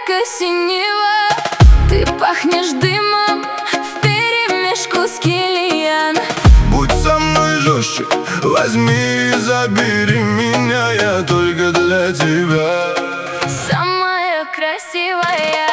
ярко-синего. Ты пахнешь дымом вперемешку с Килиан. Будь со мной жестче, возьми и забери меня, я только для тебя. Самая красивая.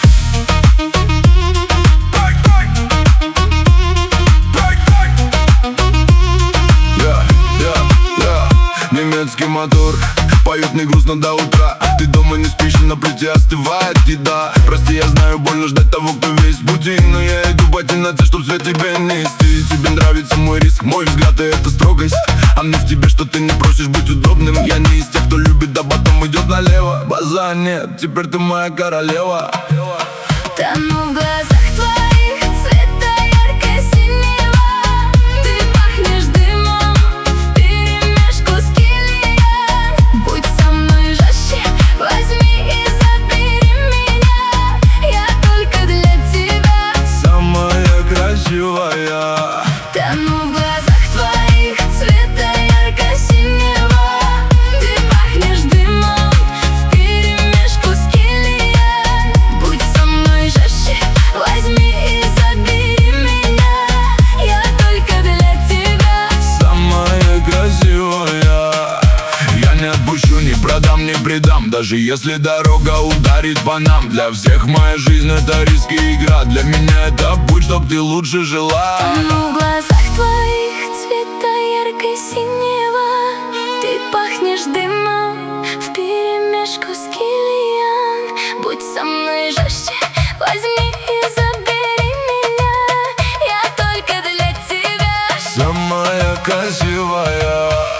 Немецкий мотор поет не грустно до утра. Ты дома не спишь, на плите остывает еда. Прости, я знаю, больно ждать того, кто весь в пути, но я иду по темноте, чтоб свет тебе нести. Тебе нравится мой риск, мой взгляд, и это строгость. А мне в тебе, что ты не просишь быть удобным. Я не из тех, кто любит, а потом идет налево. База нет, теперь ты моя королева. Тону в глазах твоих цвета ярко-синего. Ты пахнешь дымом вперемешку с Килиан. Будь со мной жестче, возьми и забери меня, я только для тебя. Самая красивая. Тону в глазах твоих цвета ярко-синего. Ты пахнешь дымом вперемешку с Килиан. Будь со мной жестче, возьми и забери меня, я только для тебя. Самая красивая. Я не отпущу, не продам, не предам, даже если дорога ударит по нам. Для всех моя жизнь это риск и игра. Для меня это путь, чтоб ты лучше жила. Тону в глазах твоих цвета ярко-синего. Ты пахнешь дымом вперемешку с Килиан. Будь со мной жестче, возьми и забери меня, я только для тебя. Самая красивая.